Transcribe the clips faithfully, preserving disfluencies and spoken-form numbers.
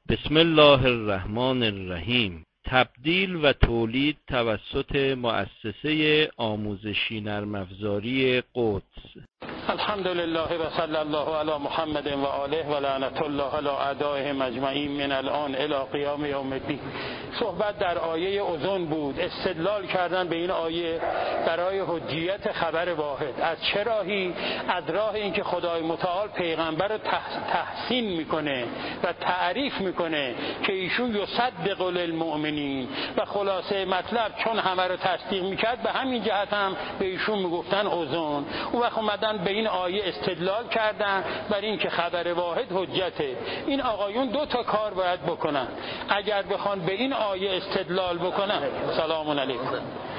بسم الله الرحمن الرحیم. تبدیل و تولید توسط مؤسسه آموزشی نرم افزاری قدس. الحمدلله و صلی الله علی محمد و آله و لعنت الله علی اعدائهم اجمعین من الان الی قیام یوم الدین. صحبت در آیه اوزون بود. استدلال کردن به این آیه برای حجیت خبر واحد. از چه راهی؟ از راه اینکه خدای متعال پیغمبر رو تحسین میکنه و تعریف میکنه که ایشون یصدق للمؤمنین و خلاصه مطلب چون همه رو تصدیق میکرد به همین جهت هم به ایشون میگفتن اوزون. اون وقت اومدن به این آیه استدلال کردن بر این که خبر واحد حجته. این آقایون دو تا کار باید بکنن اگر بخوان به این آیه استدلال بکنن. سلام علیکم.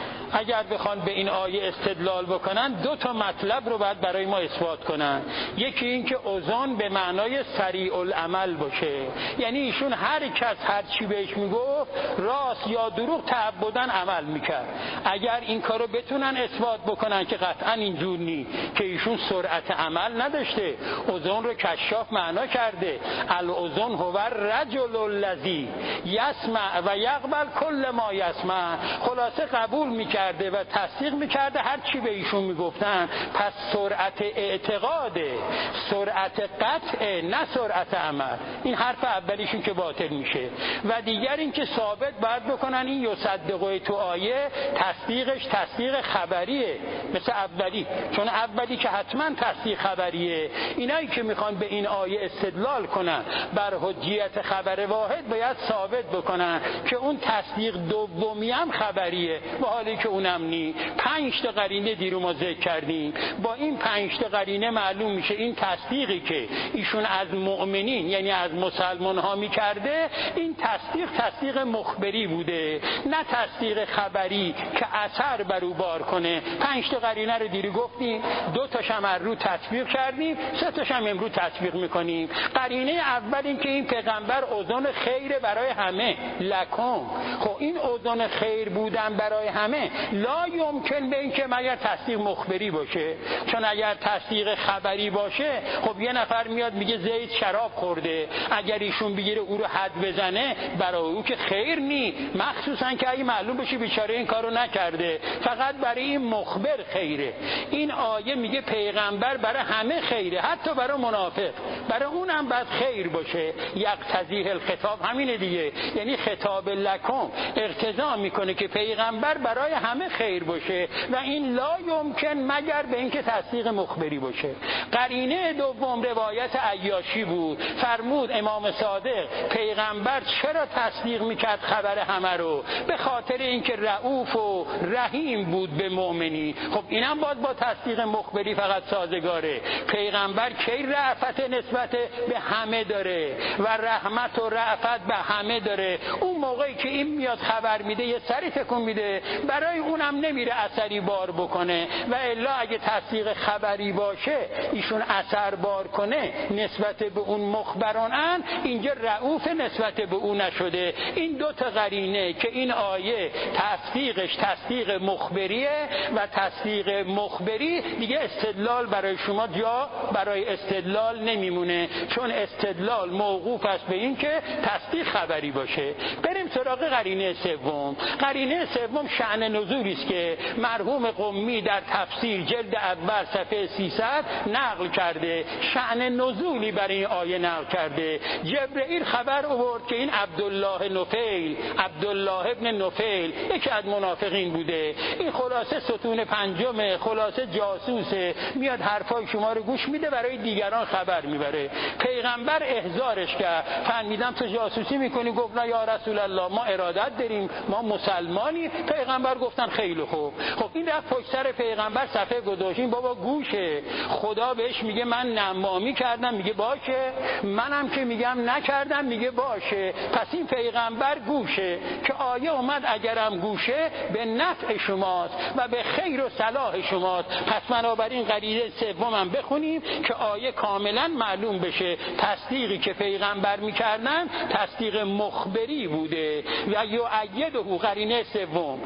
اگر بخوان به این آیه استدلال بکنن دو تا مطلب رو باید برای ما اثبات کنن. یکی این که اوزان به معنای سریع العمل باشه، یعنی ایشون هر کس هر چی بهش میگفت راست یا دروغ تعبدن عمل میکرد. اگر این کارو بتونن اثبات بکنن که قطعا اینجور نی که ایشون سرعت عمل نداشته. اوزان رو کشاف معنا کرده. الاوزان هو الرجل الذی یسمع و یقبل کل ما یسمع. خلاصه قبول میکرد کرده و تصدیق میکرده هر چی به ایشون میگفتن. پس سرعت اعتقاده، سرعت قطعه، نه سرعت عمل. این حرف اولیشون که باطل میشه. و دیگر این که ثابت باید بکنن این یصدقه تو آیه تصدیقش تصدیق خبریه مثل اولی، چون اولی که حتما تصدیق خبریه. اینایی که میخوان به این آیه استدلال کنن بر حجیت خبر واحد باید ثابت بکنن که اون تصدیق دومی هم خبریه، با حالی که اونم نی. پنج تا قرینه دیرو ما ذکر کردیم. با این پنج تا قرینه معلوم میشه این تصدیقی که ایشون از مؤمنین یعنی از مسلمان ها میکرده این تصدیق تصدیق مخبری بوده، نه تصدیق خبری که اثر بر او بار کنه. پنج تا قرینه رو دیرو گفتیم، دو تاش هم رو تطبیق کردیم، سه تاش هم امروز تطبیق میکنیم. قرینه اول این که این پیغمبر اوزان خیر برای همه لکم. خب این اوزان خیر بودن برای همه لا یمکن به این که مگر تصدیق مخبری باشه. چون اگر تصدیق خبری باشه خب یه نفر میاد میگه زید شراب خورده، اگر ایشون بگیره او رو حد بزنه برای او که خیر نی، مخصوصا که اگه معلوم بشه بیچاره این کارو نکرده، فقط برای این مخبر خیره. این آیه میگه پیغمبر برای همه خیره، حتی برای منافق، برای اونم باید خیر باشه. یقتضیه الخطاب همینه دیگه، یعنی خطاب لکم اقتضا میکنه که پیغمبر برای همه خیر باشه و این لا یمکن مگر به اینکه تصدیق مخبری باشه. قرینه دوم روایت عیاشی بود. فرمود امام صادق پیغمبر چرا تصدیق میکرد خبر همه رو؟ به خاطر اینکه رؤوف و رحیم بود به مؤمنی. خب اینم باید با تصدیق مخبری فقط سازگاره. پیغمبر کی رأفت نسبت به همه داره و رحمت و رأفت به همه داره. اون موقعی که این میاد خبر میده یه سری تکون میده، برای اونم نمیره اثری بار بکنه. و الا اگه تصدیق خبری باشه ایشون اثر بار کنه نسبت به اون مخبران، اینجا رؤوف نسبت به اون نشده. این دو تا قرینه که این آیه تصدیقش تصدیق مخبریه و تصدیق مخبری دیگه استدلال برای شما جا برای استدلال نمیمونه، چون استدلال موقوف است به این که تصدیق خبری باشه. بریم سراغ قرینه سوم. قرینه سوم شأن نزولی است که مرحوم قمی در تفسیر جلد اول صفحه سیصد نقل کرده. شأن نزولی برای این آیه نقل کرده. جبرئیل خبر آورد که این عبدالله نفیل عبدالله ابن نفیل یکی از منافقین بوده. این خلاصه ستون پنجم، خلاصه جاسوسه، میاد حرفای شما رو گوش میده برای دیگران خبر میبره. پیغمبر احضارش کرد. فهمیدم تو جاسوسی میکنی؟ گفت نه یا رسول الله ما ارادت داریم، ما مسلمانی. پیغمبر گفتن خیلی خوب. خب این رفت پشت سر پیغمبر صفحه گذاشت. این بابا گوشه، خدا بهش میگه من نمامی کردم، میگه باشه. منم که میگم نکردم، میگه باشه. پس این پیغمبر گوشه که آیه اومد اگرم گوشه به نفع شماست و به خیر و صلاح شماست. پس بنابراین قرینه سومم بخونیم که آیه کاملا معلوم بشه تصدیقی که پیغمبر میکردن تصدیق مخبری بوده. و یؤیده قرینه سوم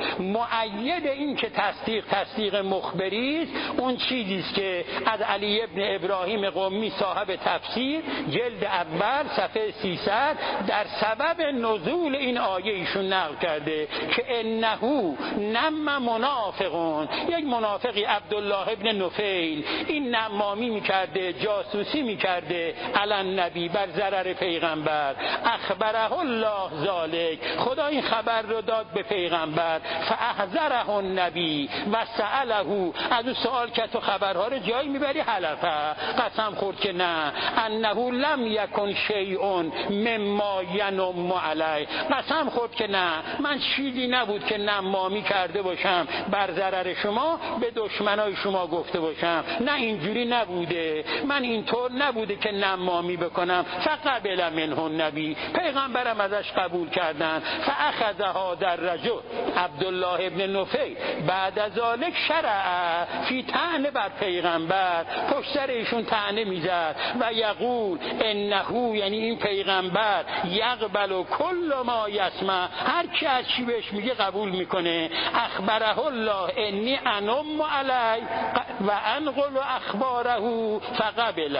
مؤید این که تصدیق تصدیق مخبری است اون چیزی است که از علی ابن ابراهیم قمی صاحب تفسیر جلد اول صفحه سیصد در سبب نزول این آیه ایشون نقل کرده که انه نم منافقون، یک منافقی عبدالله ابن نفیل این نمامی میکرده، جاسوسی میکرده علی نبی بر ضرر پیغمبر. اخبره الله ذالک، خدا این خبر رو داد به پیغمبر. فاحذره النبی و سأله، از او سوال کرد تو خبرها رو جایی میبری؟ حلفه، قسم خورد که نه. انه لم یکن شیء مما ینم علی، قسم خورد که نه من چیزی نبود که نمامی کرده باشم بر ضرر شما به دشمنای شما گفته باشم، نه اینجوری نبوده، من اینطور نبوده که نمامی بکنم. فقبل منه النبی، پیغمبرم ازش قبول کردن. فاخذها در رجل عبدالله ابن نفیل بعد از ذالک شرع فی طعنه بر پیغمبر، پشت سر ایشون طعنه میزد و یقول انه، یعنی این پیغمبر یقبل کل ما یسمع، هر کی از چی بهش میگه قبول میکنه. اخبره الله انی انم علی و انقل اخباره فقبل،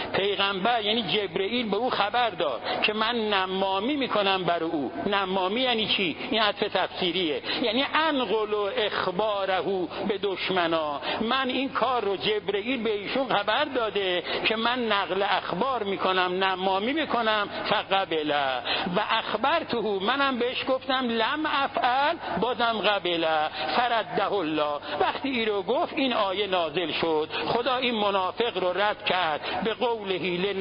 پیغمبر یعنی جبرئیل به او خبر داد که من نمامی میکنم بر او. نمامی یعنی چی؟ این عطف تفسیریه، یعنی انقل اخباره به دشمنا. من این کار رو جبرئیل به ایشون خبر داده که من نقل اخبار میکنم، نمامی میکنم. فقبل و اخبرته، منم بهش گفتم لم افعل، بازم قبل. فرده الله، وقتی این رو گفت این آیه نازل شد، خدا این منافق رو رد کرد به قوله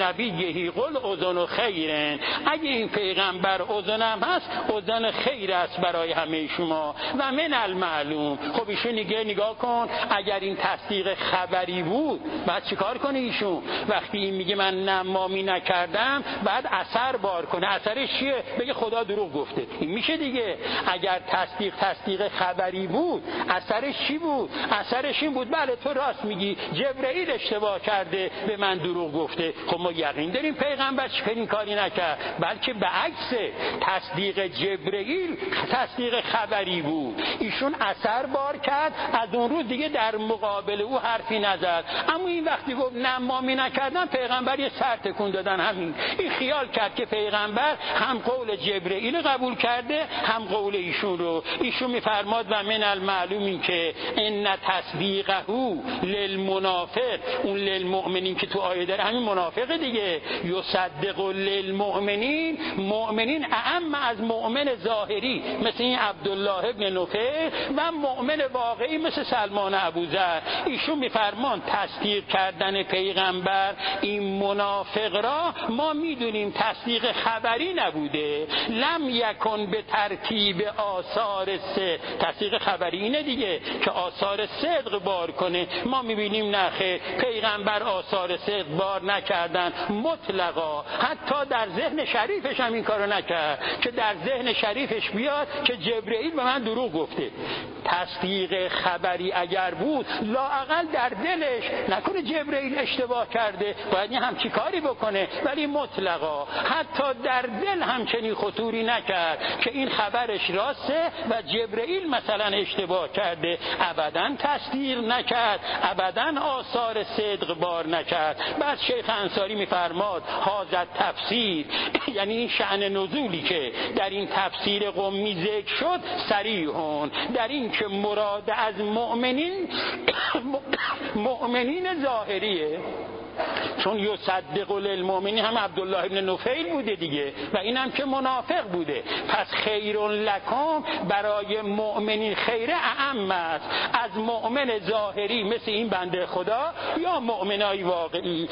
لنبیه قل اذن خیرن، اگه این پیغمبر اذنم هست اذن خیر است برای همه شما. و من المعلوم، خب ایشون نگاه نگاه کن، اگر این تصدیق خبری بود بعد چیکار کنه ایشون؟ وقتی این میگه من نمامی نکردم بعد اثر بار کنه. اثرش چیه؟ بگه خدا دروغ گفته. این میشه دیگه. اگر تصدیق تصدیق خبری بود اثرش چی بود؟ اثرش این بود بله تو راست میگی، جبرئیل اشتباه کرده به من دروغ گفته. خب ما یقین داریم پیغمبر چنین کاری نکرد، بلکه به عکس تصدیق جبرئیل تصدیق خبری بود. ایشون اثر بار کرد، از اون روز دیگه در مقابل او حرفی نزد. اما این وقتی گفت نمامی نکردن، پیغمبر یه سر تکون دادن. همین این خیال کرد که پیغمبر هم قول جبرئیل قبول کرده هم قول ایشون رو. ایشون میفرماد و من المعلوم این که ان تصدیقه للمنافق، اون للمؤمنین که تو آیه داره همین منافق دیگه. یصدق للمؤمنین، مؤمنین اعم از مؤمن ظاهری مثل این عبدالله ابن نفیل و مؤمن واقعی مثل سلمان ابوذر. ایشون میفرمان تصدیق کردن پیغمبر این منافق را ما میدونیم تصدیق خبری نبوده. لم یکن به ترتیب آثار صدق، تصدیق خبری اینه دیگه که آثار صدق بار کنه. ما میبینیم نخیر، پیغمبر آثار صدق بار نکردن مطلقا، حتی در ذهن شریفش هم این کارو نکرد که در ذهن شریفش بیاد که جبرئیل به من دروغ گفته. تصدیق خبری اگر بود لااقل در دلش نکنه جبرئیل اشتباه کرده باید همچی کاری بکنه، ولی مطلقا حتی در دل همچنین خطوری نکرد که این خبرش راسته و جبرئیل مثلا اشتباه کرده. ابداً تصدیق نکرد، ابداً آثار صدق بار نکرد. بعد شیخ انصاری میفرماد حاضر تفسیر، یعنی این شأن نزولی که در این تفسیر قمی ذکر شد صریحون، در این که مراد از مؤمنین مؤمنین ظاهریه، چون یصدق للمؤمنین هم عبدالله ابن نفیل بوده دیگه و این هم که منافق بوده. پس خیر لکم برای مؤمنین خیره اعم است از مؤمن ظاهری مثل این بنده خدا یا مؤمنای واقعی.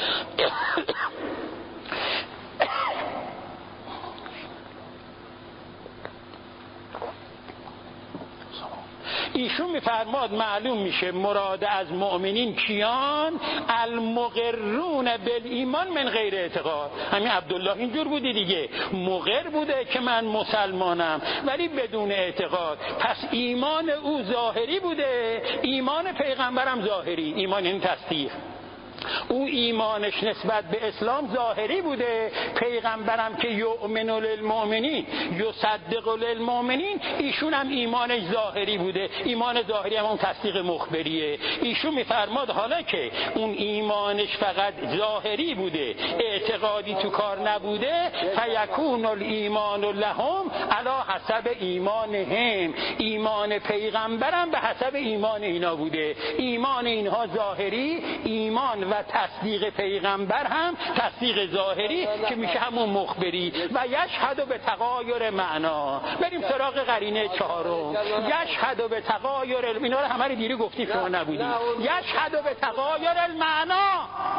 ایشون میفرماد معلوم میشه مراد از مؤمنین کیان؟ المقرون بالایمان من غیر اعتقاد. همین عبدالله اینجور بوده دیگه، مقر بوده که من مسلمانم ولی بدون اعتقاد. پس ایمان او ظاهری بوده، ایمان پیغمبرم ظاهری. ایمان این تصدیق او ایمانش نسبت به اسلام ظاهری بوده. پیغمبرم که یؤمن للمؤمنین یصدق للمؤمنین، ایشون هم ایمانش ظاهری بوده. ایمان ظاهری هم اون تصدیق مخبریه. ایشون میفرماد حالا که اون ایمانش فقط ظاهری بوده، اعتقادی تو کار نبوده، فیکون الایمان لهم علی حسب ایمانهم، ایمان پیغمبرم به حسب ایمان اینا بوده. ایمان اینها ظاهری، ایمان و تصدیق پیغمبر هم تصدیق ظاهری که میشه همون مخبری. و یشهد به تغایر معنا. بریم سراغ قرینه چهارم. یشهد به تغایر، اینا رو همه رو دیری گفتیم شما نبودی. یشهد به تغایر المعنا،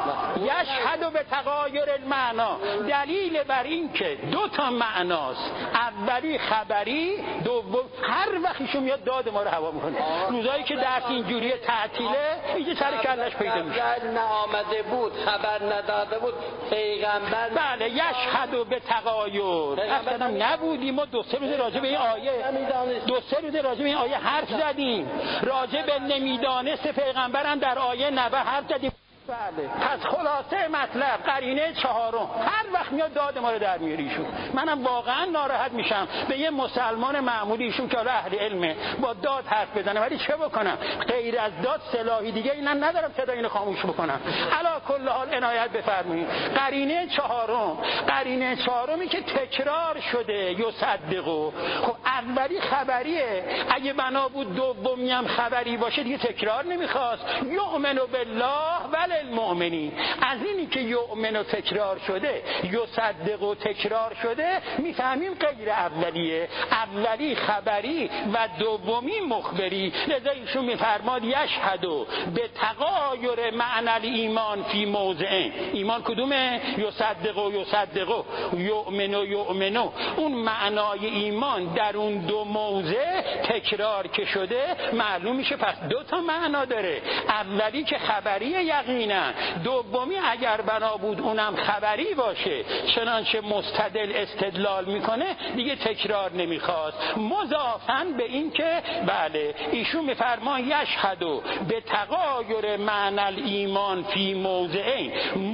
یشهد به تغایر المعنا، دلیل بر این که دو تا معناست، اولی خبری، دوم هر وقت ایشون میاد داد ما رو هوا میکنه. روزایی که درس اینجوری تعطیله اینجا سر کلش پیدا میشه. آمده بود خبر نداده بود پیغمبر. بله یشهد به تغایر. اصلا نبودیم. ما دو سه روز راجع به این آیه دو سه روز راجع به این آیه حرف زدیم. راجع به نمیدانست پیغمبرم در آیه نوه حرف زدیم. بله. پس خلاصه مطلب قرینه چهارم، هر وقت میاد داد ما رو در میاره ایشون. منم واقعا ناراحت میشم به یه مسلمان معمولی ایشون که اهل علمه با داد حرف بزنه، ولی چه بکنم غیر از داد سلاحی دیگه اینا ندارم صدا اینو خاموش بکنم. علا کل حال عنایت بفرمایید. قرینه چهارم، قرینه چهارمی که تکرار شده یصدقو. خب اولی خبریه، اگه بنا بود دومی هم خبری باشه دیگه تکرار نمیخواست. یؤمن بالله ول المؤمنین. از اینی که یؤمن و تکرار شده، یصدق و تکرار شده، میفهمیم غیر اولیه. اولی خبری و دومی مخبری. لذا ایشون میفرماد یشهد به تغایر معنی ایمان فی موضعین. ایمان کدومه؟ یصدق و یصدق و یؤمن و یؤمن. اون معنای ایمان در اون دو موضع تکرار که شده معلوم میشه پس دو تا معنا داره. اولی که خبری یقینا، دومی اگر بنا بود اونم خبری باشه چنانچه مستدل استدلال میکنه دیگه تکرار نمیخواست. مضافاً به این که بله ایشون میفرمان یشهدو به تغایر معنی ایمان فی موضعین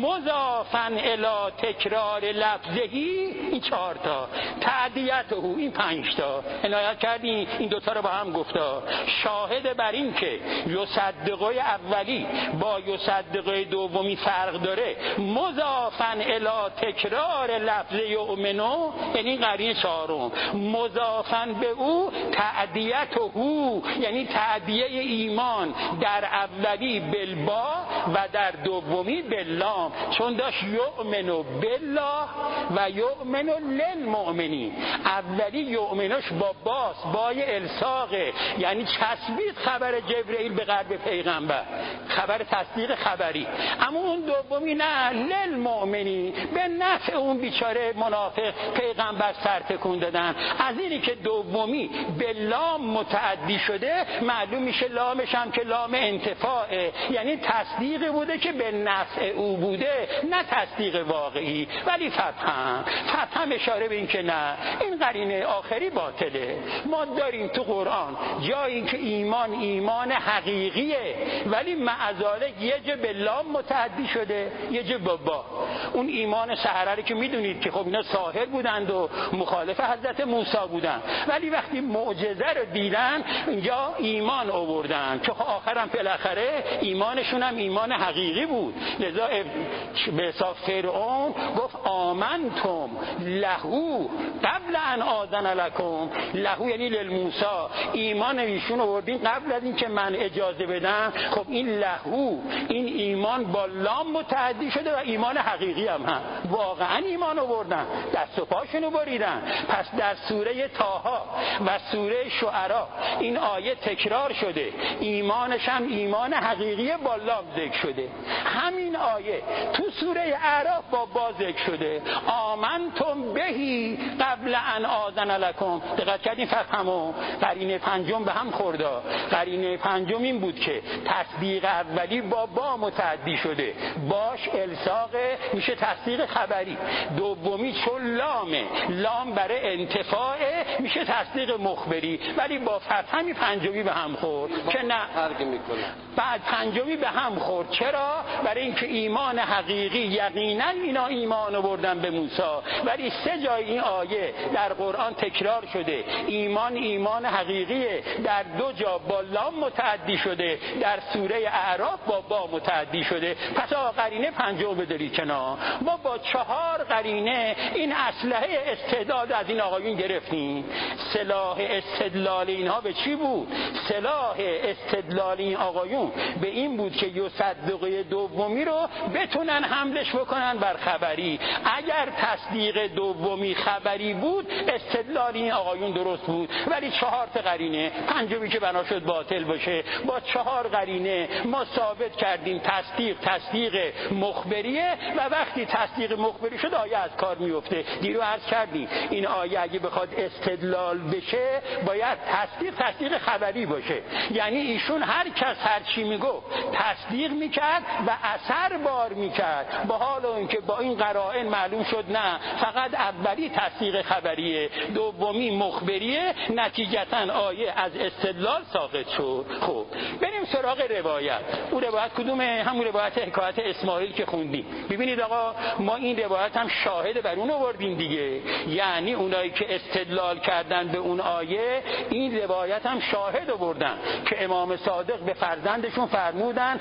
مضافاً الی تکرار لفظهی. این چهار تا تعدیته، این پنج تا عنایت کردین. این دوتا رو با هم گفتا. شاهد بر این که یصدقه اولی با یصدقه دومی فرق داره، مضافاً الی تکرار لفظ یؤمنو، یعنی قرینه چهارم، مضافاً به او تعدیته، یعنی تعدیه ایمان در اولی بالبا و در دومی باللام، چون داشت یؤمنو بالله و یؤمنو للمؤمنین. اولی یؤمنوش با باس، بای الساقه، یعنی چسبید خبر جبرئیل به قلب پیغمبر، خبر تصدیق خبری. اما اون دومی نه، للمؤمنین، به نفع اون بیچاره منافق پیغمبر سر تکون دادن. از اینی که دومی به لام متعدی شده معلوم میشه لامش هم که لام انتفاعه، یعنی تصدیق بوده که به نفع او بوده، نه تصدیق واقعی. ولی فتحم فتحم اشاره به این که نه، این قرینه آخری باطله. ما داریم تو قرآن جایی که ایمان ایمان حقیقیه ولی معذالک یه جا به لام متعدی شده یه جا با با. اون ایمان سحره که میدونید که خب اینا ساحر بودند و مخالف حضرت موسی بودند، ولی وقتی معجزه رو دیدن اینجا ایمان آوردن که آخرم بالاخره ایمانشون هم ایمان حقیقی بود. لذا به حساب فرعون گفت آمنتم لهو قبل ان آذن لکم. لهو یعنی للموسی، ایمان ایشون آوردین قبل از این که من اجازه بدم. خب این لهو، این ایمان با لام متعدی شده و ایمان حقیقی هم هم واقعا ایمان آوردن، دست و پاشونو بریدن. پس در سوره طه و سوره شعراء این آیه تکرار شده، ایمانش هم ایمان حقیقی با لام ذکر شده. همین آیه تو سوره اعراف با با ذکر شده، آمنتم بهی قبل ان آذن لکم. دقت کردین فهمو قرینه پنجم به هم خورده. قرینه پنجم این بود که تصدیق اولی با با متعدی شده، باش الصاق میشه تصدیق خبری. دومی چون لامه، لام برای انتفاع میشه تصدیق مخبری، ولی با فتح همین پنجمی به هم خورد که نه بعد پنجمی به هم خورد. چرا؟ برای اینکه ایمان حقیقی یقینا اینا ایمان آوردن به موسی، ولی سه جای این آیه در قرآن تکرار شده ایمان ایمان حقیقیه، در دو جا با لام متعدی شده، در سوره اعراف با با متعدی شده. پس قرینه پنجم بدارید کنار. ما با چهار قرینه این اسلحه استعداد از این آقایون گرفتیم. سلاح استدلال اینها به چی بود؟ سلاح استدلال این آقایون به این بود که یصدقه دومی رو بتونن حملش بکنن بر خبری. اگر تصدیق دومی خبری بود استدلال این آقایون درست بود، ولی چهار تا قرینه، پنجمی که بنا شد باطل باشه، با چهار قرینه ما ثابت کردیم تصدیق تصدیق مخبریه و وقتی تصدیق مخبری شد آیه از کار میفته. دیرو عرض کردیم این آیه اگه بخواد استدلال بشه باید تصدیق تصدیق خبری باشه، یعنی ایشون هر کس هر چی میگفت تصدیق میکرد و اثر بار میکرد، با حال اینکه با این قرائن معلوم شد نه فقط اولی تصدیق خبریه دومی مخبریه، نتیجتا آیه از استدلال ساقط شد. خب بریم سراغ روایت. اون روایت کدومه؟ همون روایت حکایت اسماعیل که خوندیم. ببینید آقا ما این روایت هم شاهد بر اون آوردیم دیگه، یعنی اونایی که استدلال کردن به اون آیه این روایت هم شاهد آوردن که امام صادق به فرزندشون فرمودن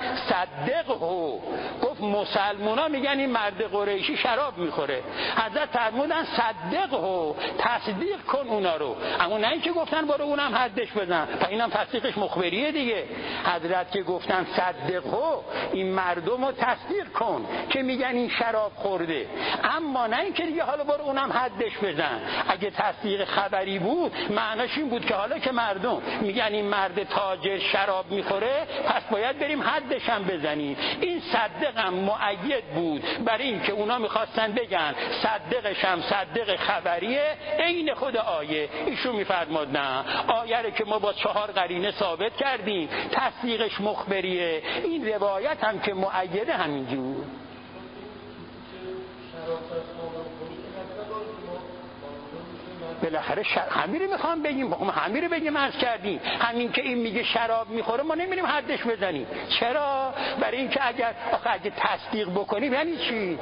صدقه، گفت مسلمونا میگن این مرد قریشی شراب میخوره، حضرت فرمودن صدقه، تصدیق کن اونا رو. اما نه اینکه گفتن برو اونم حدش بزن، پس اینم تصدیقش مخبریه دیگه. حضرت که گفتن صدقه این مردم رو تصدیق کن که میگن این شراب خورده، اما نه اینکه دیگه حالا برو اونم حدش بزن. اگه تصدیق خبری بود معناش این بود که حالا که مردم میگن این مرد تاجر شراب میخوره پس باید بریم حدش هم بزنیم. این صدق هم مؤید بود برای اینکه اونا میخواستن بگن صدقش هم صدق خبریه عین خود آیه. ایشون میفرماد نه، آیه رو که ما با چهار قرینه ثابت کردیم تصدیقش مخبریه، این روایت هم که مؤیده همینجور. بالاخره شر... همین رو میخوام بگیم، همین رو بگیم عرض کردیم، همین که این میگه شراب میخوره ما نمیریم حدش بزنیم. چرا؟ برای اینکه اگر آخه اگه تصدیق بکنیم یعنی چی؟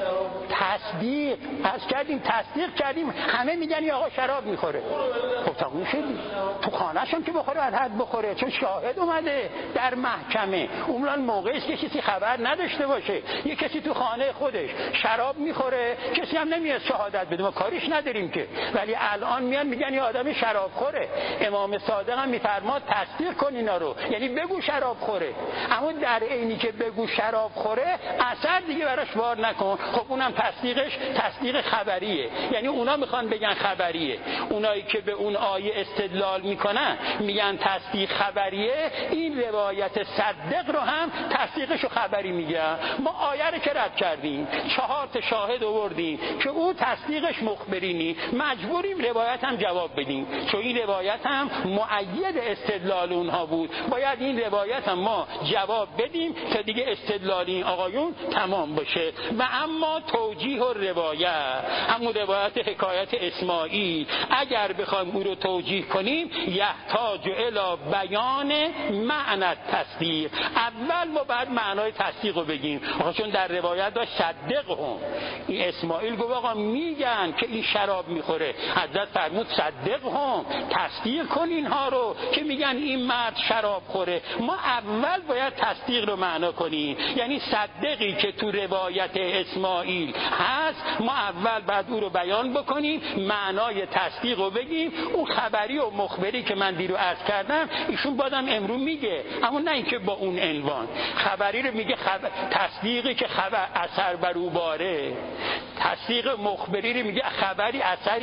تصدیق عرض کردیم تصدیق کردیم همه میگن یا آقا شراب میخوره، خب تموم شد. تو خانه‌ش هم که بخوره از حد بخوره، چون شاهد اومده در محکمه. عمران موقعی است که کسی خبر نداشته باشه یه کسی تو خانه خودش شراب میخوره کسی هم نمیاد شهادت بده، ما کاریش نداریم که، ولی الان میان میگن یه آدم شراب خوره. امام صادق هم میفرماد تصدیق کن اینا رو، یعنی بگو شراب خوره، اما در عینی که بگو شراب خوره اثر دیگه براش بار نکن. خب اونم تصدیقش تصدیق خبریه، یعنی اونا میخوان بگن خبریه. اونایی که به اون آیه استدلال میکنن میگن تصدیق خبریه، این روایت صدق رو هم تصدیقش رو خبری میگن. ما آیه رو که رد کردیم، چهار تا شاهد آوردیم که او تصدیقش مخبری نی، مجبوریم روایت هم جواب بدیم، چون این روایت هم مؤید استدلال اونها بود. باید این روایت هم ما جواب بدیم تا دیگه استدلال این آقایون تمام باشه. و اما توجیه و روایت، همون روایت حکایت اسماعیل اگر بخوایم او رو توجیه کنیم یحتاج الی بیان معنی تصدیق، اول ما بعد معنای تصدیق رو بگیم. چون در روایت داشت صدقهم، این اسماعیل گفت آقا میگن که این شراب میخوره، حضرت فرمود صدقهم، تصدیق کن اینها رو که میگن این مرد شراب خوره. ما اول باید تصدیق رو معنا کنیم، یعنی صدقی که تو روایت اسماعیل هست ما اول بعد او رو بیان بکنیم، معنای تصدیق رو بگیم. اون خبری و مخبری که من دیرو عرض کردم ایشون بازم امرو میگه، اما نه اینکه با اون عنوان. خبری رو میگه خبر... تصدیقی که خبر اثر بر او باره، تصدیق مخبری رو میگه خبری اثری که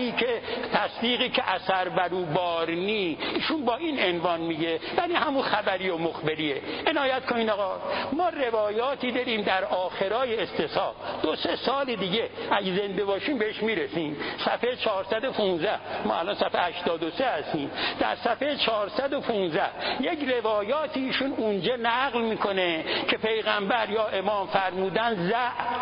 تصدیقی که اثر بر او بار نی، ایشون با این عنوان میگه، یعنی همون خبری و مخبریه. عنایت کنین آقا، ما روایاتی داریم در آخرای استصحاب، دو سه سال دیگه اگه زنده باشیم بهش میرسیم. صفحه چهارصد و پانزده، ما الان صفحه هشتاد و سه هستیم، در صفحه چهارصد و پانزده یک روایاتی ایشون اونجا نقل میکنه که پیغمبر یا امام فرمودن ز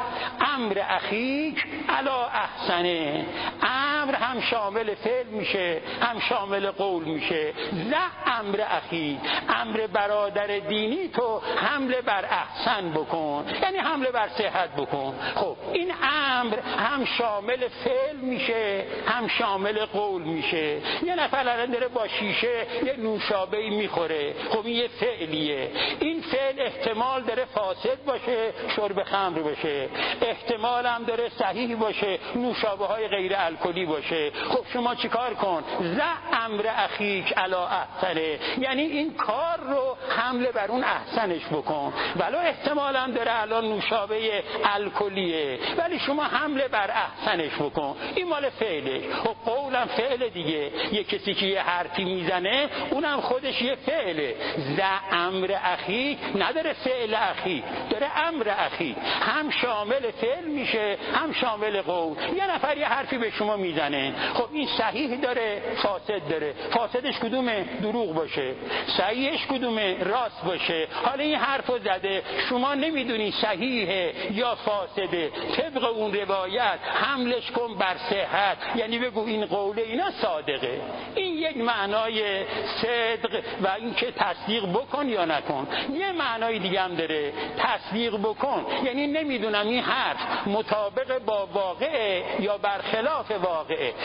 امر اخیک علی احسنه. امر هم شامل فعل میشه هم شامل قول میشه. ز امر اخیک، امر برادر دینی تو حمله بر احسن بکن، یعنی حمله بر صحت بکن. خب این امر هم شامل فعل میشه هم شامل قول میشه. یه نفر الان داره با شیشه یه نوشابه‌ای میخوره، خب این یه فعلیه. این فعل احتمال داره فاسد باشه، شرب خمر باشه، احتمال هم داره صحیح باشه، نوشابه های غیر الکلی باشه. خب شما چیکار کن؟ ز امر اخیک علی احسنه، یعنی این کار رو حمله بر اون احسنش بکن، ولو احتمال هم داره الان نوشابه الکلیه، ولی شما حمله بر احسنش بکن. این مال فعله. خب قولم فعل دیگه، یه کسی که یه حرفی میزنه اونم خودش یه فعله. ز امر اخی نداره فعل اخی، داره امر اخی، هم شامل فعل میشه هم شامل قول. یه نفر یه حرفی به شما میزنه، خب این صحیح داره فاسد داره. فاسدش کدومه؟ دروغ باشه. صحیحش کدومه؟ راست باشه. حالا این حرفو زده، شما نمیدونی صحیحه یا فاسده، طبق اون روایت حملش کن بر صحت، یعنی بگو این قوله اینا صادقه. این یک معنای صدق و اینکه تصدیق بکن یا نکن. یه معنای دیگه هم داره، تصدیق بکن یعنی نمیدونم این حرف مطابق با واقعه یا برخلاف واقعه.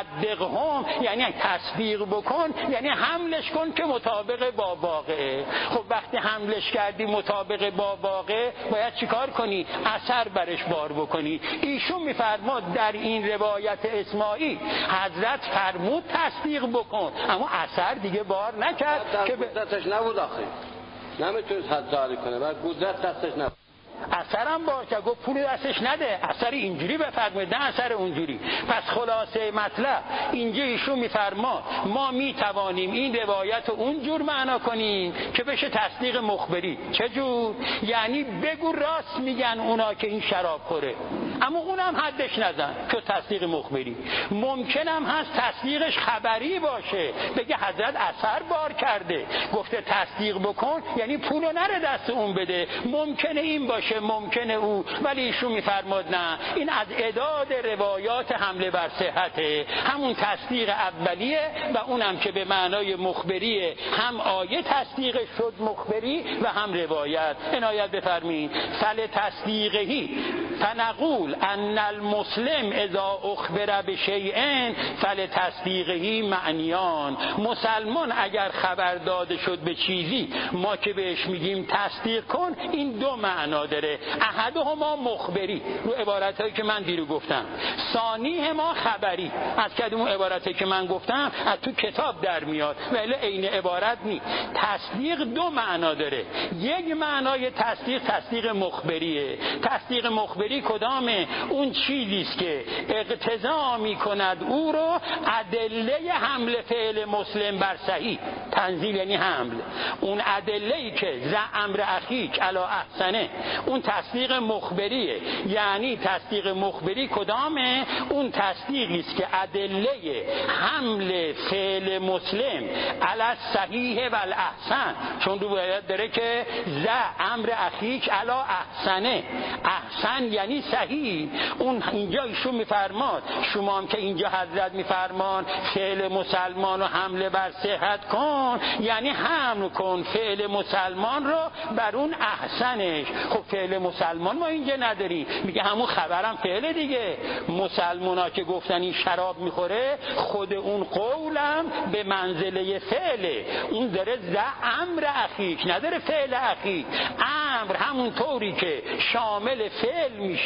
صدقهم یعنی تصدیق بکن یعنی حملش کن که مطابق با واقعه. خب وقتی حملش کردی مطابق با واقعه باید چیکار کنی؟ اثر برش بار بکنی. ایشون میفرماد در این روایت اسماعیل حضرت فرمود تصدیق بکن، اما اثر دیگه بار نکرد که قدرتش نبود. آخه نمیتونست حد جاری کنه و قدرت دستش نبود. اثرم بار که گفت پول دستش نده، اثر اینجوری بفرمایید نه اثر اونجوری. پس خلاصه مطلب اینجا ایشون میفرما ما میتوانیم این روایت رو اونجور معنا کنیم که بشه تصدیق مخبری. چجور؟ یعنی بگو راست میگن اونا که این شراب خوره، اما اونم حدش نزن که تصدیق مخبری. ممکنم هست تصدیقش خبری باشه، بگه حضرت اثر بار کرده گفته تصدیق بکن یعنی پولو نره دست اون بده. ممکنه این باشه ممکنه او، ولی ایشون میفرماد نه، این از اعداد روایات حمله بر صحته، همون تصدیق اولیه و اونم که به معنای مخبریه، هم آیه تصدیق شد مخبری و هم روایت. عنایت بفرمین فل تصدیقهی فنقول ان المسلم اذا اخبر بشیء فل تصدیقهی معنیان. مسلمان اگر خبر داده شد به چیزی ما که بهش میگیم تصدیق کن، این دو معنا داره. احدهما مخبری، رو عبارتایی که من دیرو گفتم. ثانیه ما خبری، از کدوم عبارتی که من گفتم از تو کتاب در میاد، ولی عین عبارت نی. تصدیق دو معنا داره. یک معنای تصدیق تصدیق مخبریه. تصدیق مخبری کدامه؟ اون چیزی است که اقتضا میکند او رو ادله حمل فعل مسلم بر صحیح، تنزیل یعنی حمل، اون ادله‌ای که ز امر اخیک علی احسنه، اون تصدیق مخبریه. یعنی تصدیق مخبری کدامه؟ اون تصدیقی است که ادله حمل فعل مسلم علی صحیح و الاحسن، چون روایت داره که ز امر اخیک علی احسنه، احسن یعنی صحیح. اون اینجا ایشون میفرماد شما هم که اینجا حضرت میفرمان فعل مسلمان رو حمله بر صحت کن، یعنی حمل کن فعل مسلمان رو بر اون احسنش. خب فعل مسلمان ما اینجا نداریم، میگه همون خبرم فعل دیگه. مسلمونا که گفتن این شراب میخوره، خود اون قولم به منزله فعله، اون داره ز امر اخیک نداره فعل اخیک. امر همون طوری که شامل فعل میشه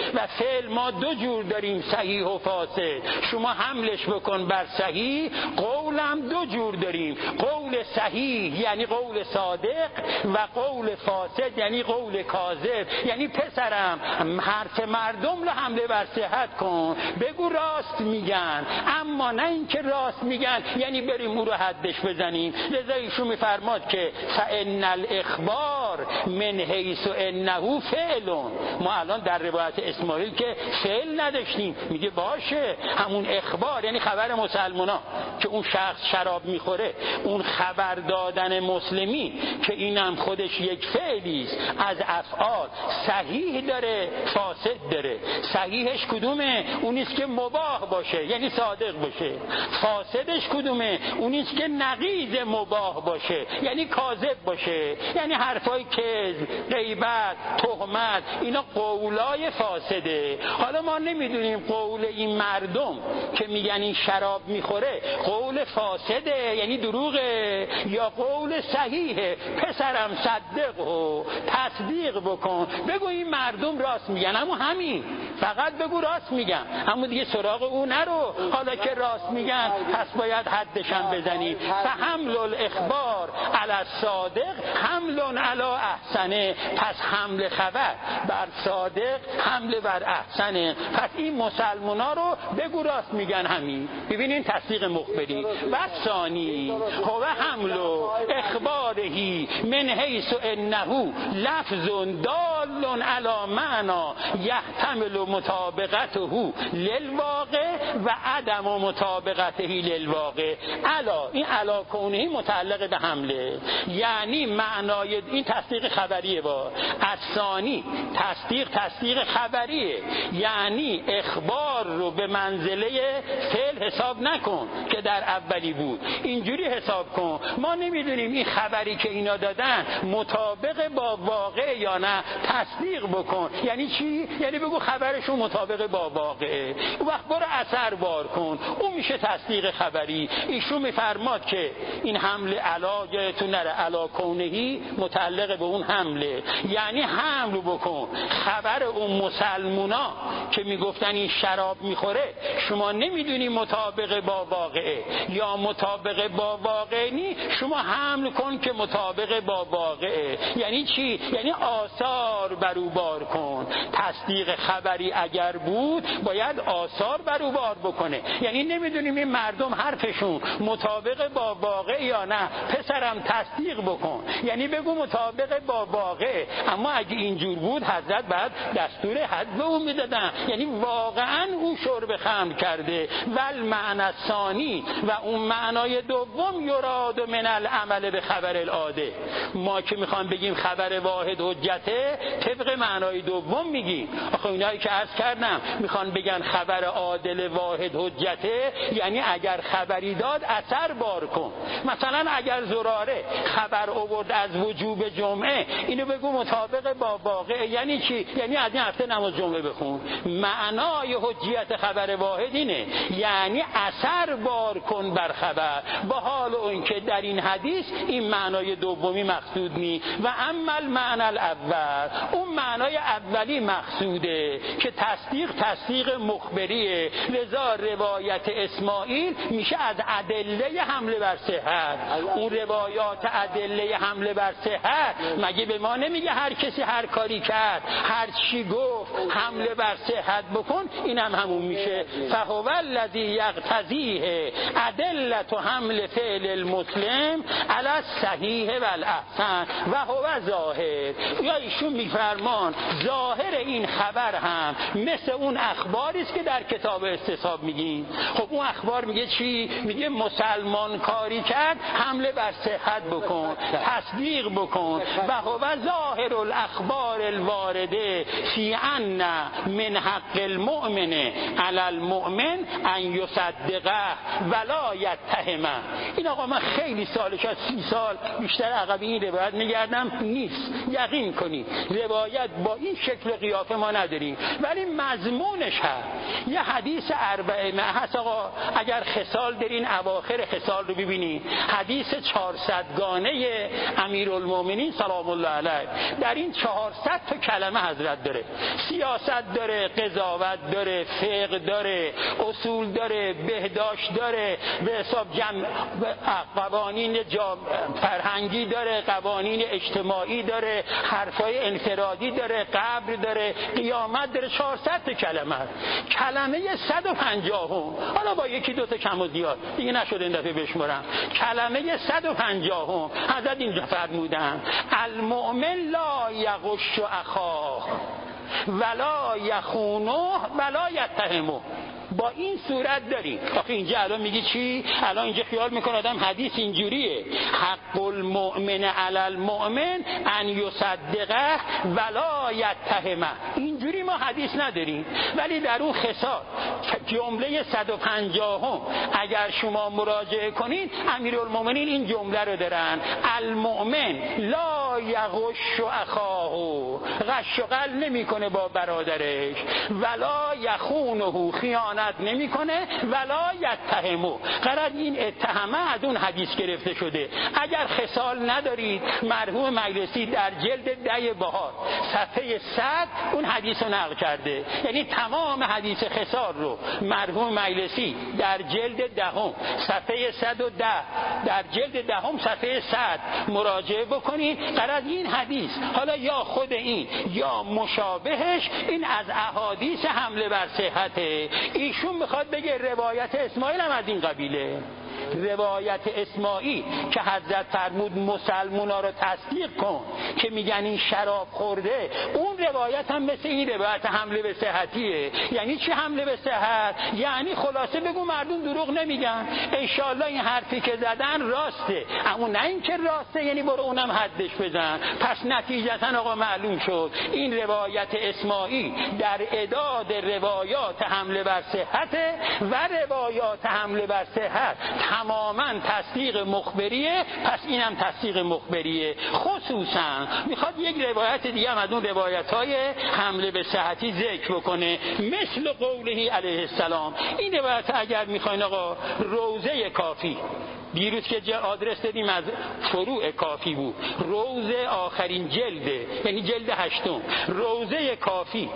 و فعل ما دو جور داریم، صحیح و فاسد. شما حملش بکن بر صحیح. قولم دو جور داریم، قول صحیح یعنی قول صادق و قول فاسد یعنی قول کاذب. یعنی پسرم حرف مردم رو حمله بر صحت کن، بگو راست میگن، اما نه اینکه راست میگن یعنی بریم او رو حدش بزنیم. لذا ایشون میفرماد که فان الاخبار من حیث انه فعل. ما الان در روایت اسماعیل که فعل نداشتیم، میگه باشه همون اخبار یعنی خبر مسلمانا که اون شخص شراب میخوره، اون خبر دادن مسلمی که اینم خودش یک فعلی است از افعال. صحیح داره فاسد داره. صحیحش کدومه؟ اونیست که مباح باشه یعنی صادق باشه. فاسدش کدومه؟ اونیست که نقیض مباح باشه یعنی کاذب باشه. یعنی حرفای کذب، غیبت، تهمت، اینا قولای فاسده. حالا ما نمیدونیم قول این مردم که میگن این شراب میخوره قول فاسده یعنی دروغه یا قول صحیحه. پسرم صدق و تصدیق بکن، بگو این مردم راست میگن، اما همین فقط بگو راست میگن، اما دیگه سراغ او نرو. حالا که راست میگن پس باید حدشم بزنی. فحمل الاخبار علی الصادق حمل علی احسنه. پس حمل خبر بر صادق حمل بر احسنه. پس این مسلمونا رو بگو راست میگن همین. ببینین تصدیق مخبری. و ثانی هو حمل اخبارهی من حیث انه لفظ دال علی معنا یحتمل مطابقته للواقع و عدم مطابقته للواقع. علا این علا کونه متعلق به حمله، یعنی معنای این تصدیق خبریه. با الثانی تصدیق تصدیق خبریه، یعنی اخبار رو به منزله فعل حساب نکن که در اولی بود، اینجوری حساب کن. ما نمیدونیم این خبری که اینا دادن مطابق با واقع یا نه، تصدیق بکن. یعنی چی؟ یعنی بگو خبرشون مطابق با واقعه، اون وقت برو اثر بار کن، اون میشه تصدیق خبری. ایشون میفرماد که این حمل علا جایتون نره، علا کونهی متعلق به اون حمله، یعنی حمل بکن خبر اون مسلمونا که میگفتن این شراب میخوره شما نمیدونی مطابق با واقعه یا مطابق با واقع نی، شما حمل کن که مطابق با واقعه. یعنی چی؟ یعنی آثار برو بار کن. تصدیق خبری اگر بود باید آثار برو بار بکنه. یعنی نمیدونیم این مردم حرفشون مطابق با واقع یا نه، پسرم تصدیق بکن، یعنی بگو مطابق با واقع. اما اگه اینجور بود حضرت بعد دستور حد به اون میدادن، یعنی واقعا او شرب خمر کرده. ول معنی ثانی و اون معنای دوم یراد من العمل به خبر العاده. ما که میخوام بگیم خبر واحد حجته طبق معنای دوم میگیم. آخه اینایی که عرض کردم میخوان بگن خبر عادل واحد حجته، یعنی اگر خبری داد اثر بار کن. مثلا اگر زراره خبر آورد از وجوب جمعه، اینو بگو مطابق با واقع. یعنی چی؟ یعنی از این هفته نماز جمعه بخون. معنای حجیت خبر واحد اینه، یعنی اثر بار کن بر خبر. با حال اون که در این حدیث این معنای دومی مقصود نی. و اما المعنی الاول، اون معنای اولی مقصوده که تصدیق تصدیق مخبریه. لذا روایت اسماعیل میشه از ادله حمله بر صحت. اون روایات ادله حمله بر صحت مگه به ما نمیگه هر کسی هر کاری کرد هر چی گفت حمله بر صحت بکن؟ اینم هم همون میشه. فهو الذی یقتضیه ادله حمل فعل المسلم علی الصحیح و الاحسن و هو ظاهر. یا ایشون میفرمان ظاهر این خبر هم مثل اون اخباری است که در کتاب استصحاب میگیم. خب اون اخبار میگه چی؟ میگه مسلمان کاری کرد حمله بر صحت بکن، تصدیق بکن. و هو ظاهر الاخبار الوارده فی ان من حق المؤمن علی المؤمن ان یصدقه ولا یتهمه. این آقا من خیلی سالش از سی سال بیشتر عقب این روایت میگردم نیست. یقین کنید روایت با این شکل و قیافه ما نداریم، ولی مضمونش هست. یه حدیث اربعه نه هست آقا، اگر خصال دارین اواخر خصال رو ببینید، حدیث چهارصد گانه امیرالمومنین سلام الله علیه، در این چهارصد تا کلمه حضرت داره. سیاست داره، قضاوت داره، فقه داره، اصول داره، بهداشت داره، به حساب جمع قوانین فرهنگی داره، قوانین اجتماعی داره، حرفای انفرادی داره، قبر داره، قیامت داره. چهارصد تا کلمه هست. کلمه صد و پنجاه هم. حالا با یکی دو تا کم و زیاد دیگه نشد این دفعه بشمرم. کلمه صد و پنجاه هم حضرت اینجا فرمودن المؤمن لا یغش اخاه ولا یخونه ولا یتهمه. با این صورت داریم. آخه اینجا الان میگی چی؟ الان اینجا خیال میکنه آدم حدیث اینجوریه، حق المؤمن علی المؤمن ان یصدقه ولا یتهمه. اینجوری ما حدیث نداریم، ولی در اون خصال جمله صد و پنجاه هم اگر شما مراجعه کنید امیرالمومنین این جمله رو دارن المؤمن لا یغش اخاه، غش و غل نمیکنه با برادرش، ولا یخونه، خیانت نمیکنه، ولا یتهمو. قرار این اتهامه از اون حدیث گرفته شده. اگر خصال ندارید مرحوم مجلسی در جلد ده بهار صفحه صد اون حدیث رو نقل کرده، یعنی تمام حدیث خصال رو مرحوم مجلسی در جلد دهم صفحه صد و ده در جلد دهم صفحه صد مراجعه بکنید. قرار این حدیث حالا یا خود این یا مشابهش این از احادیث حمله بر صحته. ایشون میخواد بگه روایت اسماعیل هم از این قبیله. روایت اسماعیل که حضرت فرمود مسلمونا رو تصدیق کن که میگن این شراب خورده، اون روایت هم مثل این روایت حمله به صحتیه. یعنی چی حمله به صحت؟ یعنی خلاصه بگو مردم دروغ نمیگن، انشالله این حرفی که زدن راسته، اما نه این که راسته یعنی برو اونم حدش بزن. پس نتیجتا آقا معلوم شد این روایت اسماعیل در اعداد روایات حمله بر صحت و روایات حمله بر صحت تماما تصدیق مخبریه. پس اینم تصدیق مخبریه. خصوصا میخواد یک روایت دیگه هم از اون روایت‌های حمله به صحتی ذکر بکنه، مثل قوله علیه السلام. این روایت اگر میخواین آقا روضه کافی، دیروز که جا آدرس دادیم از فروع کافی بود، روضه آخرین جلده، یعنی جلد هشتم، روضه کافی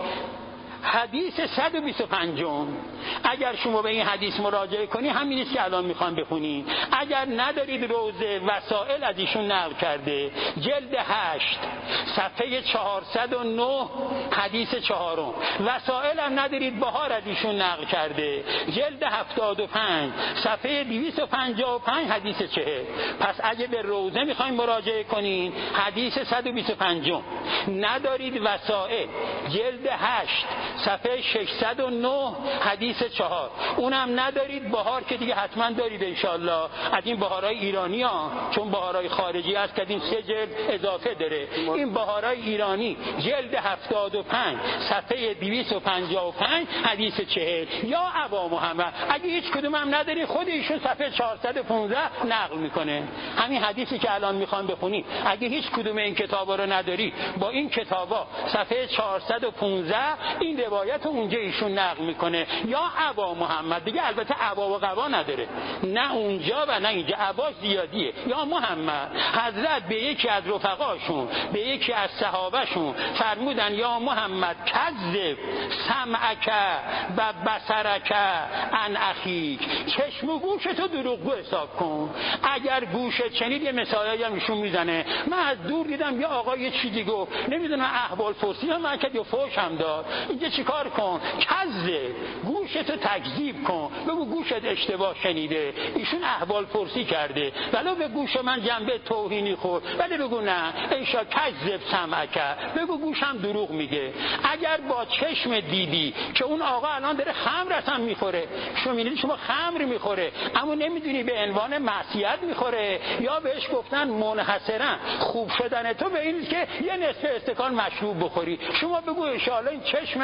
حدیث صد و بیست و پنج. اگر شما به این حدیث مراجعه کنی همین است که الان میخوام بخونی. اگر ندارید روضه وسائل از ایشون نقل کرده، جلد هشت صفحه چهارصد و نه حدیث چهارم. وسائل هم ندارید بهار از ایشون نقل کرده، جلد هفتاد و پنج صفحه دویست و پنجاه و پنج حدیث چهل. پس اگه به روضه میخوایم مراجعه کنین حدیث صد و بیست و پنج. ندارید وسائل، جلد هشت صفحه ششصد و نه حدیث چهار. اونم ندارید بهار که دیگه حتما دارید انشالله، از این بهارای ایرانی ها، چون بهارای خارجی هست که این سه جلد اضافه داره. این بهارای ایرانی جلد هفتاد و پنج صفحه دویست و پنجاه و پنج حدیث چهل. یا ابا محمد اگه هیچ کدوم هم نداری خود ایشون صفحه چهارصد و پانزده نقل میکنه. همین حدیثی که الان میخوام بخونی اگه هیچ کدوم این کتابا رو نداری، با این کتابا صفحه چهارصد و پانزده این روایت اونجا ایشون نقل میکنه. یا ابا محمد دیگه، البته ابا و قبا نداره، نه اونجا و نه اینجا، ابا زیادیه. یا محمد حضرت به یکی از رفقاشون، به یکی از صحابهشون فرمودن یا محمد کذب سمعک و بصرک عن اخیک، چشم و گوش تو دروغگو حساب کن. اگر گوشت شنید، یه مثالی هم ایشون میزنه، من از دور دیدم یه آقا یه چیزی گفت، نمیدونم احوال پرسی هم کرد یا فوش هم داد، اینجا چیکار کن؟ کذب، گوشتو تکذیب کن، بگو گوشت اشتباه شنیده، ایشون احوال پرسی کرده، ولو به گوش من جنبه توهینی خورد، ولی بگو نه ایشا کذب سمعک، بگو گوشم دروغ میگه. اگر با چشم دیدی که اون آقا الان داره خمر اصلا میخوره، شما میبینید شما خمر میخوره اما نمیدونی به عنوان معصیت میخوره، یا بهش گفتن منحصرا خوب شدن تو به این که یه نصف استکان مشروب بخوری، شما بگو ان شاء الله این چشم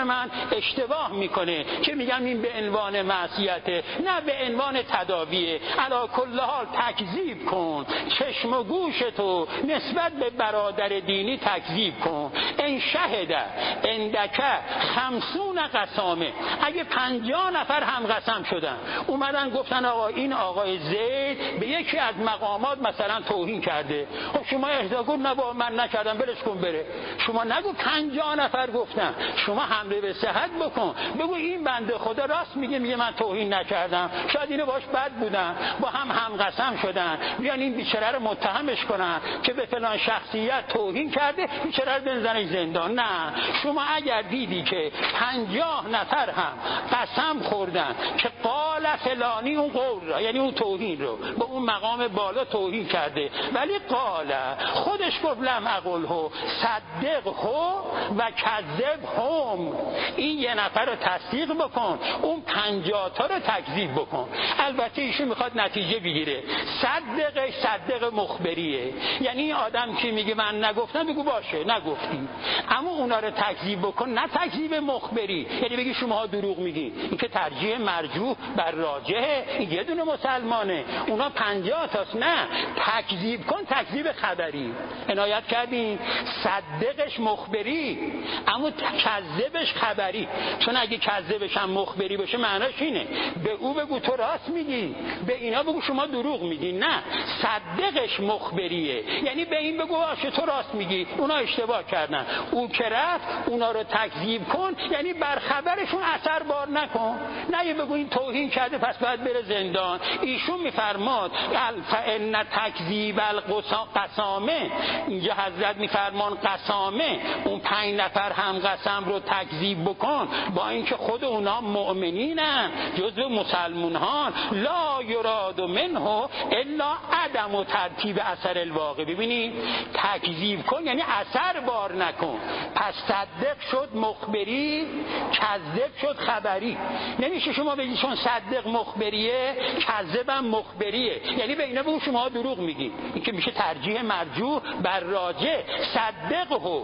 من اشتباه میکنه که میگم این به عنوان معصیته، نه به عنوان تداویه. علی کل حال تکذیب کن، چشم و گوشتو نسبت به برادر دینی تکذیب کن. ان شهد اندک خمسون قسامه، اگه پنجاه نفر هم قسم شدن اومدن گفتن آقا این آقای زید به یکی از مقامات مثلا توهین کرده، خب شما اهدا کن نه با من نکردم بلش کن بره. شما نگو پنجاه نفر گفتن، شما حمله به صحت بکن، بگو این بنده خدا راست میگه، میگه من توهین نکردم، شاید اینو باش بد بودن با هم هم قسم شدن، بیان این بیچاره رو متهمش کنن که به فلان شخصیت توهین کرده، بیچاره رو بنزنه زندان. نه، شما اگر دیدی که پنجاه نفر هم قسم خوردن که قال فلانی اون قول را، یعنی اون توهین رو به اون مقام بالا توهین کرده، ولی قال خودش گفت لم اقله صدقه و کذب هم، این یه نفر رو تصدیق بکن، اون پنجاه تا رو تکذیب بکن. البته ایشون میخواد نتیجه بگیره، صدقه صدق مخبریه، یعنی این آدم که میگه من نگفتم بگو باشه نگفتی، اما اونا رو تکذیب بکن، نه تکذیب مخبری، یعنی بگی شما دروغ میگی. این که ترجیح مرجوح بر راجحه، این یه دونه مسلمانه، اونا پنجاه تاست. نه، تکذیب کن تکذیب خبری. عنایت کردین؟ صدقش مخبری اما کذبش خبری، چون اگه کذبش هم مخبری باشه معناش اینه به او بگو تو راست میگی، به اینا بگو شما دروغ میگی. نه، صدقش مخبریه، یعنی به این بگو باشه تو راست میگی، اونا اشتباه کردن، او که رفت اونا رو تکذیب کن، یعنی بر خبرشون اثر بار نکن. نه یه بگو این توهین کرده پس باید بره زندان. ایشون میفرماد فان تکذیب القسامه، اینجا حضرت میفرمان قسامه، اون پنج نفر هم قسم رو تکذیب بکن، با اینکه خود اونا مؤمنینن جزو مسلمانان، لا یراد منه الا عدم و ترتیب اثر الواقع. ببینید تکذیب کن یعنی اثر بار نکن، پس صدق شد مخبری، کذب شد خبری. نمیشه شما بگید چون صدق مخبریه کذبم مخبریه، یعنی به اینا بگو شما دروغ میگی. این که میشه ترجیح مرجوح بر راجح. صدقه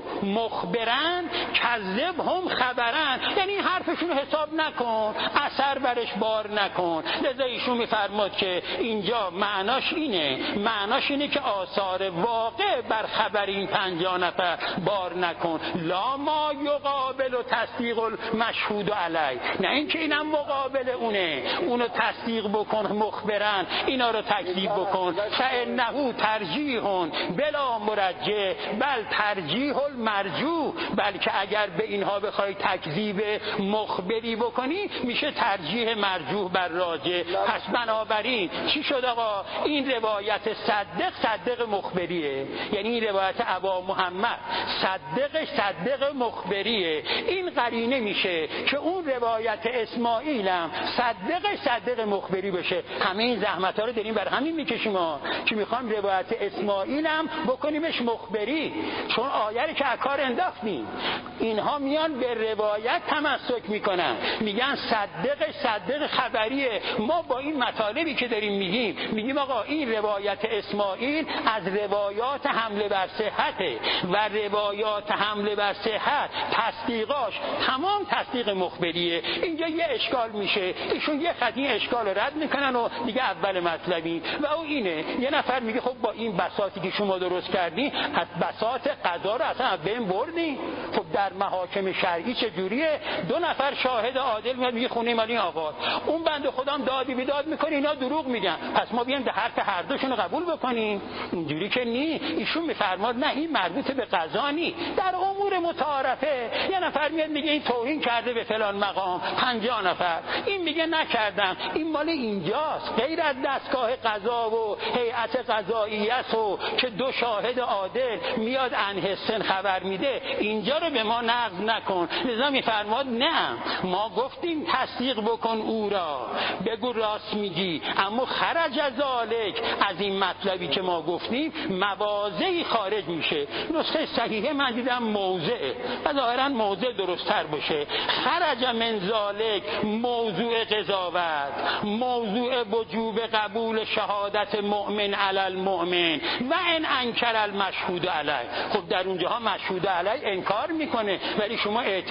مخبرن کذب هم خبرن، یعنی این حرفشون رو حساب نکن، اثر برش بار نکن. لذا ایشون میفرماد که اینجا معناش اینه، معناش اینه که آثار واقع بر خبر این پنجاه نفر بار نکن. لا ما یقابل و تصدیق المشهود علی، نه اینکه اینم مقابل اونه، اونو تصدیق بکن مخبرن، اینا رو تکذیب بکن. فانه ترجیح بلا مرجح بل ترجیح المرجوح، بلکه اگر به اینها بخوای تکذیب مخبری بکنی میشه ترجیح مرجوح بر راجح. پس بنابراین چی شد آقا؟ این روایت صدق صدق مخبریه، یعنی این روایت ابا محمد صدقش صدق مخبریه. این قرینه میشه که اون روایت اسماعیل هم صدقش صدق مخبری بشه. همه این زحمت ها رو داریم بر همین میکشیم ما که میخوام روایت اسماعیل هم بکنیمش مخبری، چون آیه که اکار انداختیم. اینها میان به روایت تمسک میکنن، میگن صدقش صدق خبریه. ما با این مطالبی که داریم میگیم میگیم آقا این روایت اسماعیل از روایات حمله بر صحته و روایات حمله بر صحت تصدیقاش تمام تصدیق مخبریه. اینجا یه اشکال میشه، ایشون یه خط این اشکال رو رد میکنن و دیگه اول مطلبی و او اینه، یه نفر میگه خب با این بساطی که شما درست کردی از بساط قضا رو اصلا از بین بردی. خب در محاکم شرعی چه جوریه؟ دو نفر شاهد عادل میاد میگه خونه مال این آقا، اون بنده خودم دادی بیداد میکنه، اینا دروغ میگن، پس ما بیایم حرف هر دوشون رو قبول بکنیم؟ اینجوری که نی. ایشون میفرماد نه، این مربوط به قضا نی، در امور متعارفه. یه نفر میاد میگه این توهین کرده به فلان مقام، پنجاه نفر این میگه نکردم، این مال اینجاست، غیر از دستگاه قضا و هیئت قضاییه و که دو شاهد عادل میاد عن حسن خبر میده، اینجا رو به ما نقض نکن. لذا میفرماد نه، ما گفتیم تصدیق بکن او را، بگو راست میگی، اما خرج از ذالک، از این مطلبی که ما گفتیم مواضعی خارج میشه. نسخه صحیحه من دیدم موضعه و ظاهرا موضع درست‌تر باشه. خرج من ذالک موضوع قضاوت، موضوع وجوب قبول شهادت مؤمن علی المؤمن و ان انکر المشهود علی. خب در اونجاها مشهود علی انکار میکنه، ولی شما اعتراف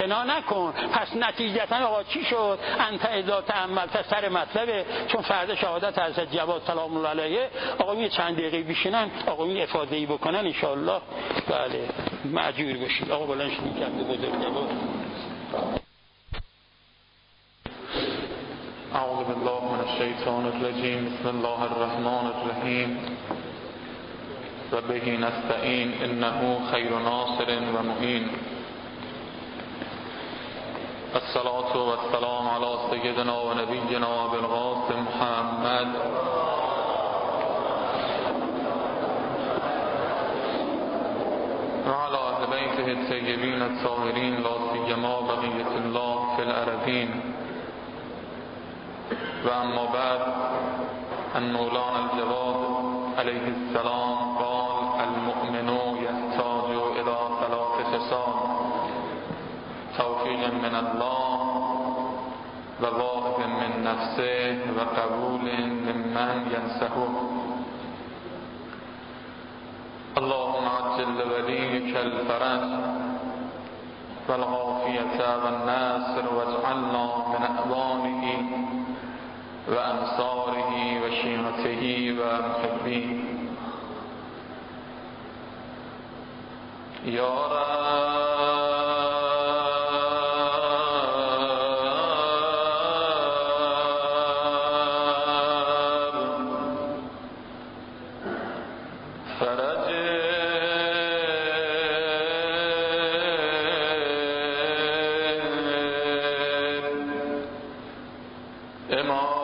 اعتنا نکن. پس نتیجتا آقا چی شد؟ انت اذا تأملت سر مطلبه، چون فردا شهادت حضرت جواد سلام الله علیه آقا یه چند دقیقه بشینن آقا این افاضه‌ای بکنن ان شاء الله بله مأجور بشید. آقا بلند شید کرده بزرگوار. اعوذ بالله من الشیطان الرجیم. بسم الله الرحمن الرحیم. و به نستعین انه خیر ناصر و معین. الصلاة و السلام علی سیدنا و نبینا ابی القاسم محمد و علی اهل بیته الطیبین الطاهرین لا سیما بقیة الله فی الارضین. و اما بعد، ان مولانا الجواد علیه السلام قال المؤمن یحتاج الى ثلاث خصال: توفیق من الله و واقف من نفسه و قبول ممن ینصحه. اللهم عجل لولیک الفرج والعافیة والنصر واجعلنا من اعوانه و انصاره و شیعته و محبین. یا رب فرج امام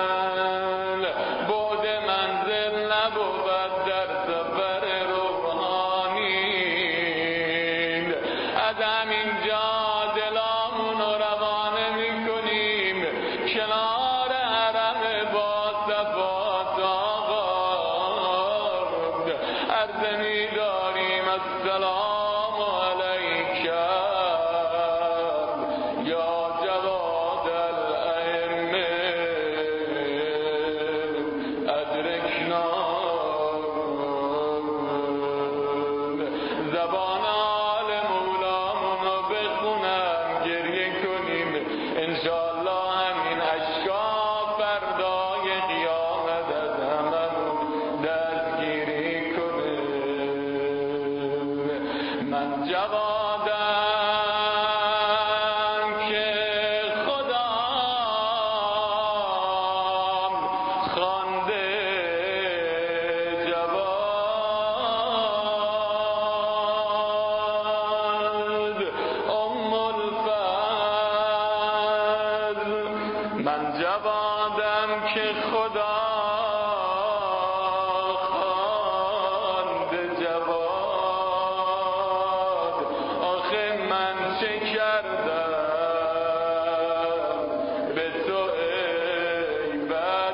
بود در سفر روحانی. انشالله همین اشکا فردای قیامت از هممون دستگیری کنه. من جوادم که خدام خوانده جواد ام الفضل. من جوادم که خدا خوانده جواد. آخه من چه کردم به تو ای بد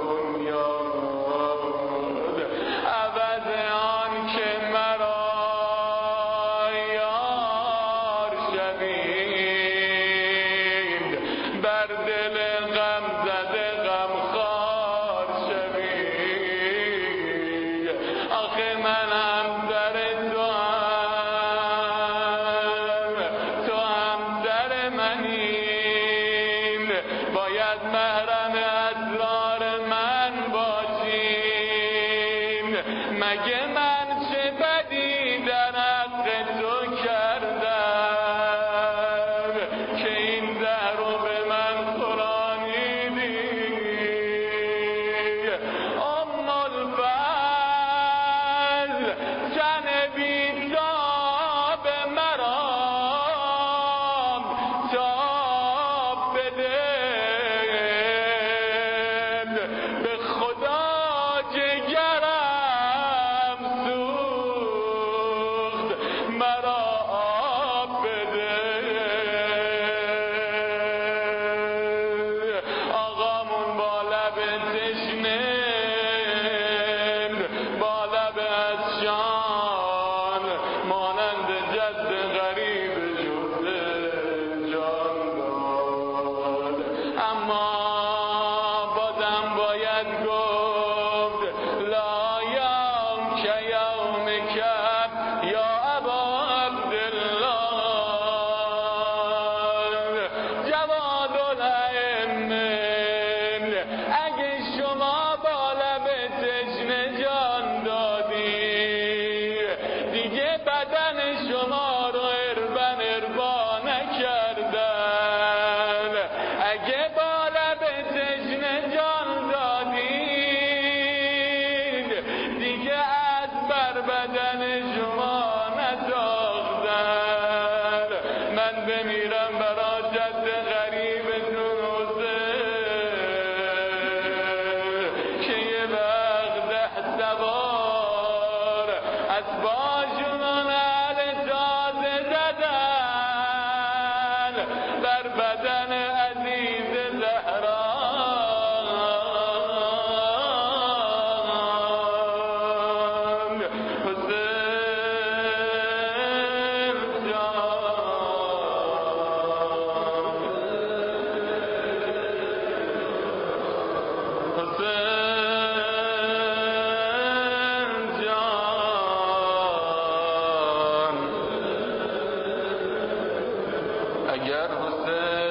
بنیاد، عوض آن که مرا یار شوید، بر دل غم زده غم خوار شوید. آخه من هم در تو هم تو هم در منیم، باید محرم اسرار من باشیم. مگه من چه بدی در حق تو کردم که این زهر رو به من خورانیدی؟ ام الفضل تن بی‌تاب مرام تاب بده، به خدا جگرم سوخت مرا آب بده. آقامون با لب تشنه با لب عطشان مانند جد غریب شده جان داد. اما بازم باید گفت لا یوم که یوم کب یا ابا عبدالله. جواد الائمه اگه شما با لب تشنه جان دادی، دیگه بدن شما رو اربن اربا نکردن. اگه با لب تشنه جان دادید، دیگه از بر بدن شما نساختن. من بمیرم برا جد غریبتون حسین که یه وقت ده سوار اسباشون رو نعل تازه زدن بر بدن عزیز زهرا. حسین جان، حسین جان، اگر حسین